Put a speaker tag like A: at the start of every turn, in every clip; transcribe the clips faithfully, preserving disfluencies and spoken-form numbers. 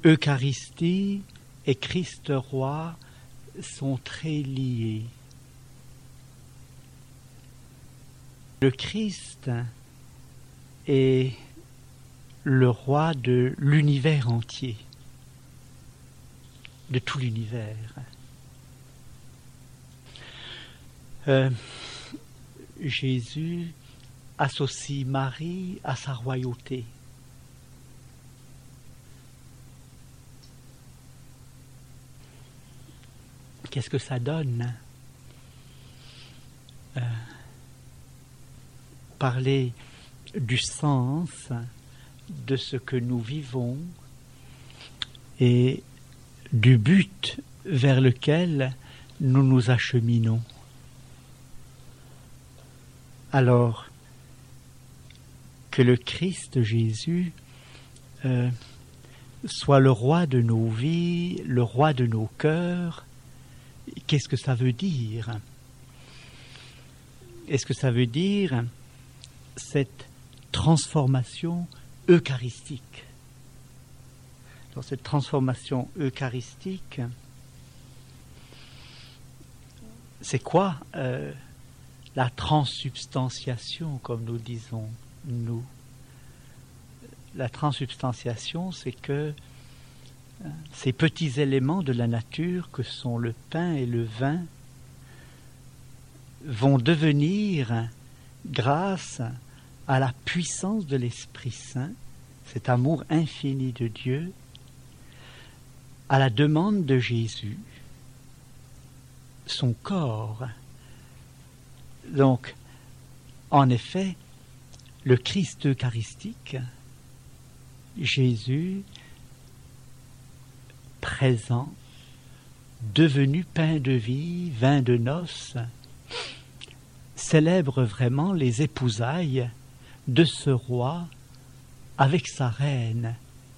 A: Eucharistie et Christ roi sont très liés. Le Christ est le roi de l'univers entier, de tout l'univers. Euh, Jésus associe Marie à sa royauté. Qu'est-ce que ça donne? euh, Parler du sens de ce que nous vivons et du but vers lequel nous nous acheminons. Alors que le Christ Jésus euh, soit le roi de nos vies, le roi de nos cœurs, qu'est-ce que ça veut dire? Est-ce que ça veut dire cette transformation eucharistique? Alors cette transformation eucharistique, c'est quoi euh, la transsubstantiation, comme nous disons, nous? La transsubstantiation, c'est que euh, ces petits éléments de la nature que sont le pain et le vin vont devenir, grâce à la puissance de l'Esprit Saint, cet amour infini de Dieu, à la demande de Jésus, son corps. Donc, en effet, le Christ eucharistique, Jésus, présent, devenu pain de vie, vin de noces, célèbre vraiment les épousailles de ce roi avec sa reine.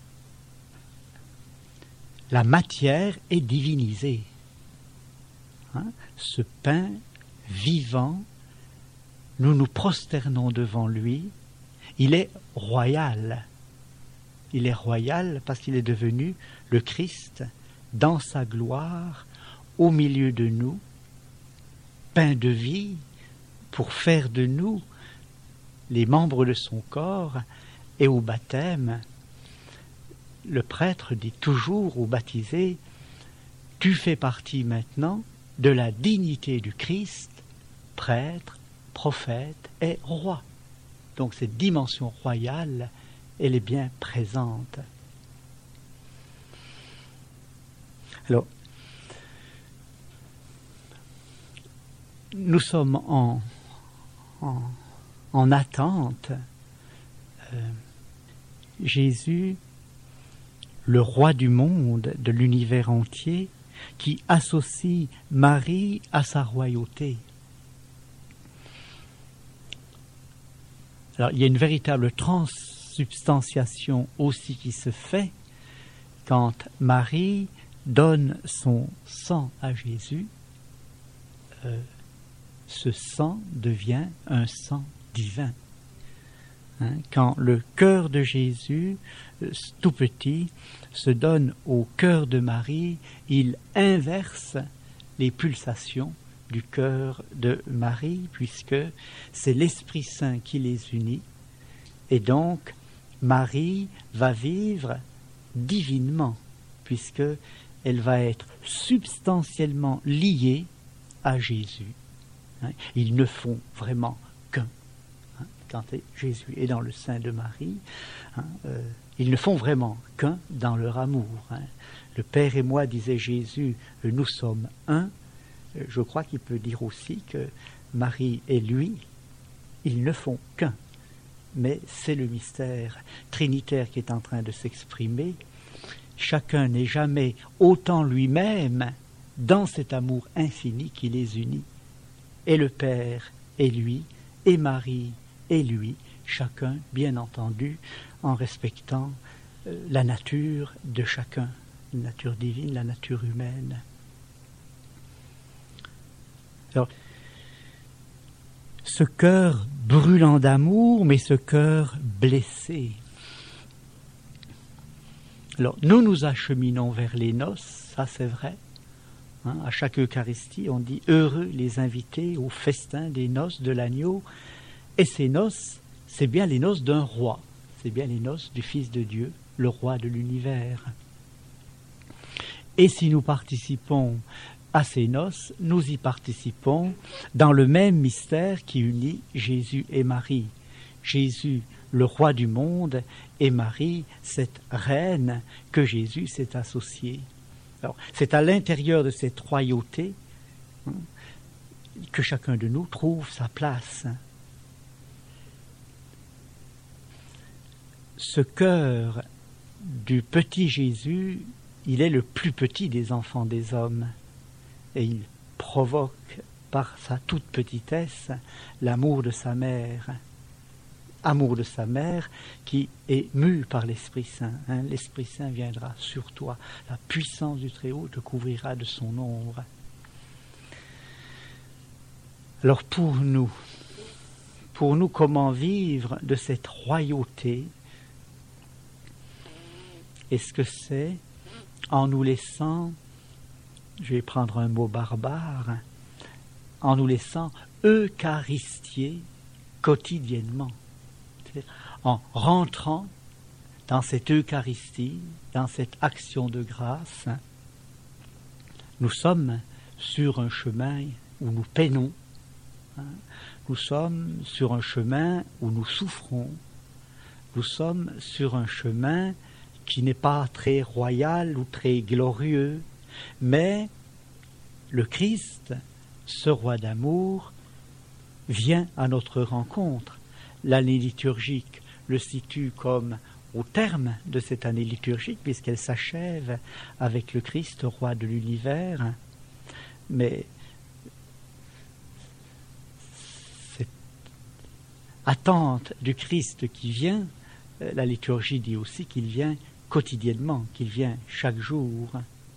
A: La matière est divinisée. Hein? Ce pain vivant, nous nous prosternons devant lui. Il est royal. Il est royal parce qu'il est devenu le Christ dans sa gloire, au milieu de nous, pain de vie, pour faire de nous les membres de son corps. Et au baptême, le prêtre dit toujours aux baptisés, « Tu fais partie maintenant de la dignité du Christ, prêtre, prophète et roi. » Donc cette dimension royale, elle est bien présente. Alors, nous sommes en, en, en attente. Euh, Jésus, le roi du monde, de l'univers entier, qui associe Marie à sa royauté. Alors, il y a une véritable transsubstantiation aussi qui se fait quand Marie donne son sang à Jésus. Euh, ce sang devient un sang divin. Hein, quand le cœur de Jésus, euh, tout petit, se donne au cœur de Marie, il inverse les pulsations du cœur de Marie, puisque c'est l'Esprit Saint qui les unit, et donc Marie va vivre divinement, puisque elle va être substantiellement liée à Jésus. Hein, ils ne font vraiment qu'un. Hein, quand Jésus est dans le sein de Marie, hein, euh, ils ne font vraiment qu'un dans leur amour. Hein. Le Père et moi, disait Jésus, nous sommes un. Je crois qu'il peut dire aussi que Marie et lui, ils ne font qu'un. Mais c'est le mystère trinitaire qui est en train de s'exprimer. Chacun n'est jamais autant lui-même dans cet amour infini qui les unit. Et le Père et lui, et Marie et lui, chacun, bien entendu, en respectant euh, la nature de chacun, la nature divine, la nature humaine. Alors, ce cœur brûlant d'amour, mais ce cœur blessé. Alors, nous nous acheminons vers les noces, ça c'est vrai. Hein, à chaque Eucharistie, on dit « Heureux les invités au festin des noces de l'agneau ». Et ces noces, c'est bien les noces d'un roi, c'est bien les noces du Fils de Dieu, le roi de l'univers. Et si nous participons à ces noces, nous y participons dans le même mystère qui unit Jésus et Marie. Jésus, le roi du monde, et Marie, cette reine que Jésus s'est associée. Alors, c'est à l'intérieur de cette royauté hein, que chacun de nous trouve sa place. Ce cœur du petit Jésus, il est le plus petit des enfants des hommes et il provoque par sa toute petitesse l'amour de sa mère. Amour de sa mère qui est mu par l'Esprit Saint. Hein. L'Esprit Saint viendra sur toi. La puissance du Très-Haut te couvrira de son ombre. Alors pour nous, pour nous, comment vivre de cette royauté? Est-ce que c'est en nous laissant, je vais prendre un mot barbare, en nous laissant eucharistier quotidiennement? En rentrant dans cette Eucharistie, dans cette action de grâce, nous sommes sur un chemin où nous peinons, hein, nous sommes sur un chemin où nous souffrons, nous sommes sur un chemin qui n'est pas très royal ou très glorieux, mais le Christ, ce roi d'amour, vient à notre rencontre. L'année liturgique le situe comme au terme de cette année liturgique, puisqu'elle s'achève avec le Christ, roi de l'univers. Mais cette attente du Christ qui vient, la liturgie dit aussi qu'il vient quotidiennement, qu'il vient chaque jour.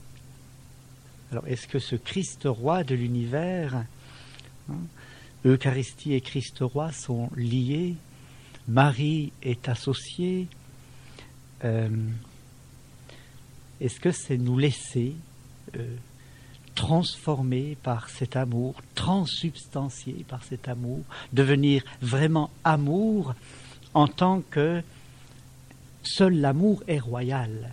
A: Alors, est-ce que ce Christ roi de l'univers, hein, Eucharistie et Christ roi sont liés? Marie est associée. Euh, est-ce que c'est nous laisser euh, transformer par cet amour, transsubstantier par cet amour, devenir vraiment amour en tant que seul l'amour est royal.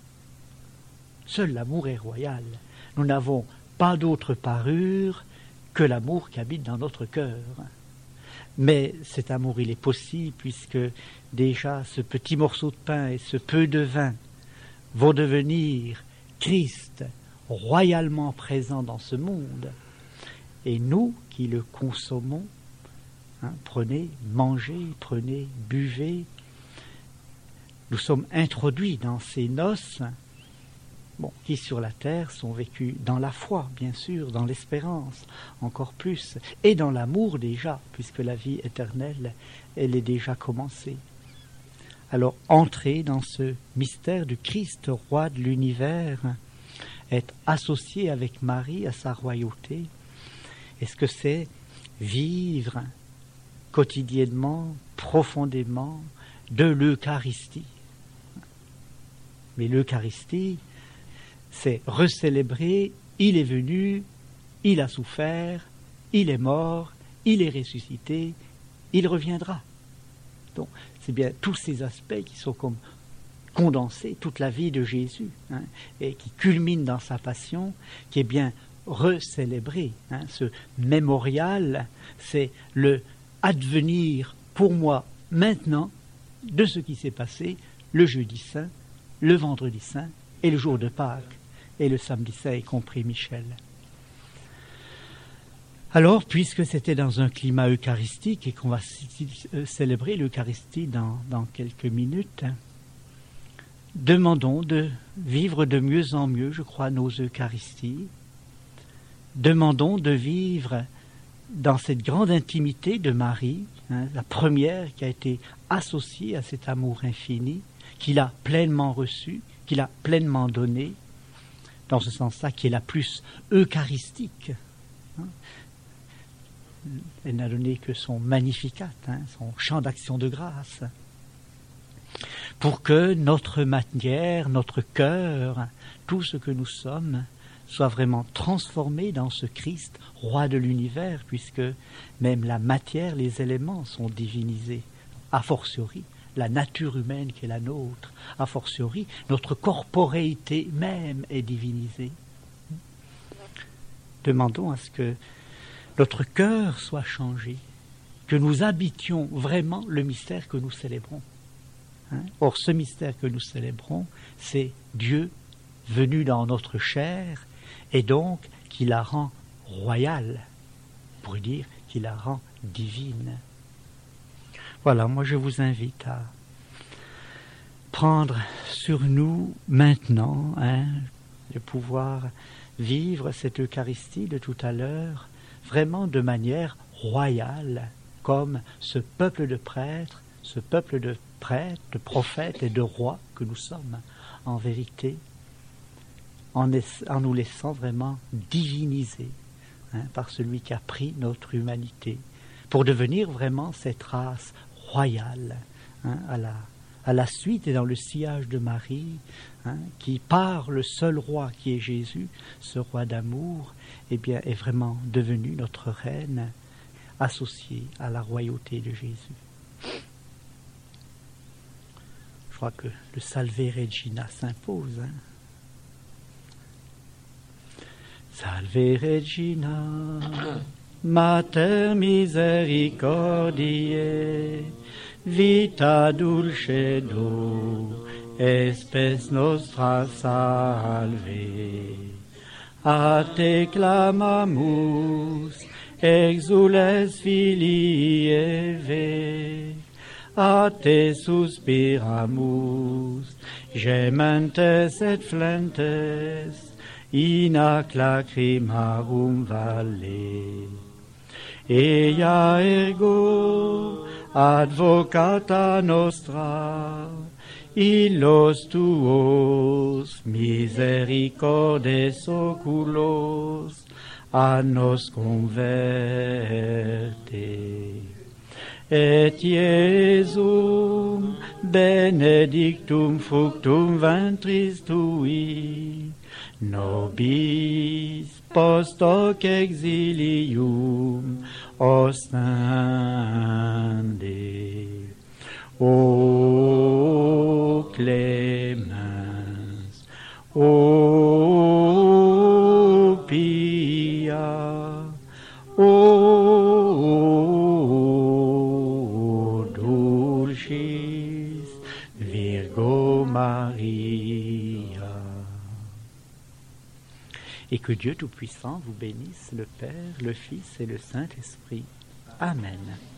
A: Seul l'amour est royal. Nous n'avons pas d'autre parure que l'amour qui habite dans notre cœur. Mais cet amour, il est possible puisque déjà ce petit morceau de pain et ce peu de vin vont devenir Christ royalement présent dans ce monde. Et nous qui le consommons, hein, prenez, mangez, prenez, buvez, nous sommes introduits dans ces noces bon, qui sur la terre sont vécues dans la foi, bien sûr, dans l'espérance, encore plus, et dans l'amour déjà, puisque la vie éternelle, elle est déjà commencée. Alors, entrer dans ce mystère du Christ, roi de l'univers, être associé avec Marie à sa royauté, est-ce que c'est vivre quotidiennement, profondément, de l'Eucharistie? Mais l'Eucharistie, c'est recélébrer, il est venu, il a souffert, il est mort, il est ressuscité, il reviendra. Donc, c'est bien tous ces aspects qui sont comme condensés, toute la vie de Jésus, hein, et qui culmine dans sa passion, qui est bien recélébré. Hein. Ce mémorial, c'est le advenir pour moi maintenant de ce qui s'est passé le jeudi saint, le vendredi saint et le jour de Pâques. Et le samedi saint, y compris Michel. Alors, puisque c'était dans un climat eucharistique et qu'on va célébrer l'Eucharistie dans, dans quelques minutes, demandons de vivre de mieux en mieux, je crois, nos Eucharisties. Demandons de vivre dans cette grande intimité de Marie, hein, la première qui a été associée à cet amour infini, qu'il a pleinement reçu, qu'il a pleinement donné, dans ce sens-là, qui est la plus eucharistique. Hein. Elle n'a donné que son Magnificat, hein, son chant d'action de grâce. pour que notre matière, notre cœur, tout ce que nous sommes, soit vraiment transformé dans ce Christ, roi de l'univers, puisque même la matière, les éléments sont divinisés, a fortiori la nature humaine qui est la nôtre, a fortiori notre corporéité même est divinisée. Demandons à ce que notre cœur soit changé, que nous habitions vraiment le mystère que nous célébrons. Hein? Or, ce mystère que nous célébrons, c'est Dieu venu dans notre chair, et donc qui la rend royale, pour dire qui la rend divine. Voilà, moi je vous invite à prendre sur nous maintenant, hein, de pouvoir vivre cette Eucharistie de tout à l'heure, vraiment de manière royale, comme ce peuple de prêtres, ce peuple de prêtres, de prophètes et de rois que nous sommes, en vérité, en, en nous laissant vraiment diviniser, hein, par celui qui a pris notre humanité, pour devenir vraiment cette race royale, hein, à la, à la suite et dans le sillage de Marie, hein, qui par le seul roi qui est Jésus, ce roi d'amour, eh bien, est vraiment devenu notre reine, associée à la royauté de Jésus. Je crois que le Salve Regina s'impose. Hein. Salve Regina, Mater misericordiae, vita dulcedo, espes nostra salve. A te clamamus, exules filii Eve, a te suspiramus, gementes et flentes, in ac lacrimarum valle. Ea ergo advocata nostra, illos tuos misericordes oculos a nos converte. Et Iesum benedictum fructum ventris tui, nobis post hoc exilium ostende. O clemens, o pia, o dulcis Virgo Maria. Et que Dieu Tout-Puissant vous bénisse, le Père, le Fils et le Saint-Esprit. Amen.